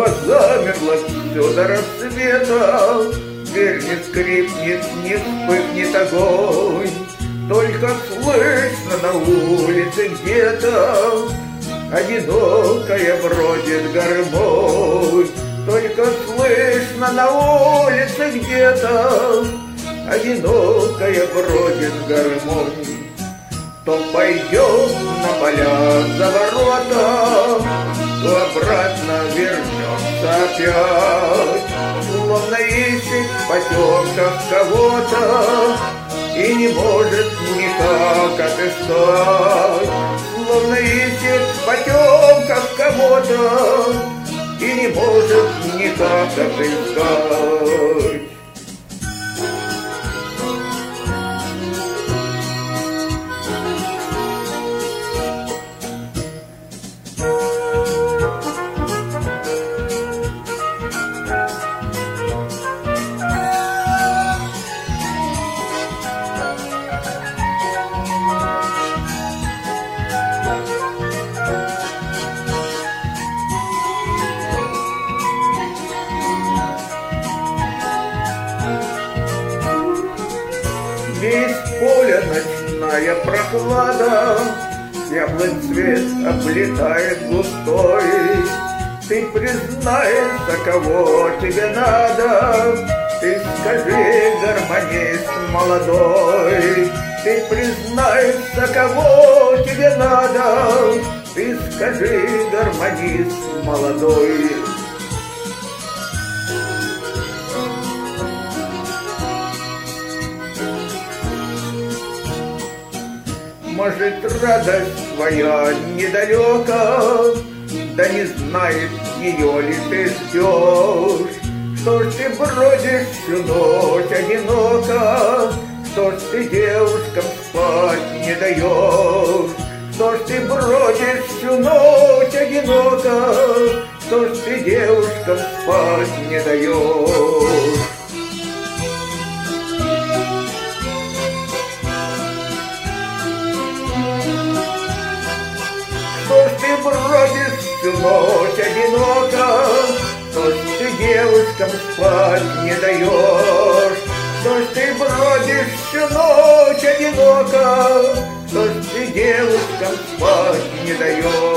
замерло все до рассвета, дверь не скрипнет, не вспыхнет огонь, только слышно на улице где-то одинокая бродит гармонь. Только слышно на улице где-то одинокая бродит гармонь. То пойдет на поля за ворота, то обратно вернется опять, словно ищет в потемках кого-то и не может никак отыскать, словно ищет в потемках кого-то и не может никак отыскать. Весь поля ночная прохлада, яблонь цвет облетает густой. Ты признайся, кого тебе надо, ты скажи, гармонист молодой. Ты признайся, кого тебе надо, ты скажи, гармонист молодой. Может, радость твоя недалека, да не знает ее ли ты ждешь. Что ж ты бродишь всю ночь одиноко, что ж ты девушкам спать не даешь. Что ж ты бродишь всю ночь одиноко, что ж ты девушкам спать не даешь. Что ж ты бродишь всю ночь одиноко, что ж ты девушкам спать не даешь. Что ж ты бродишь всю ночь одиноко, что ж ты девушкам спать не даешь.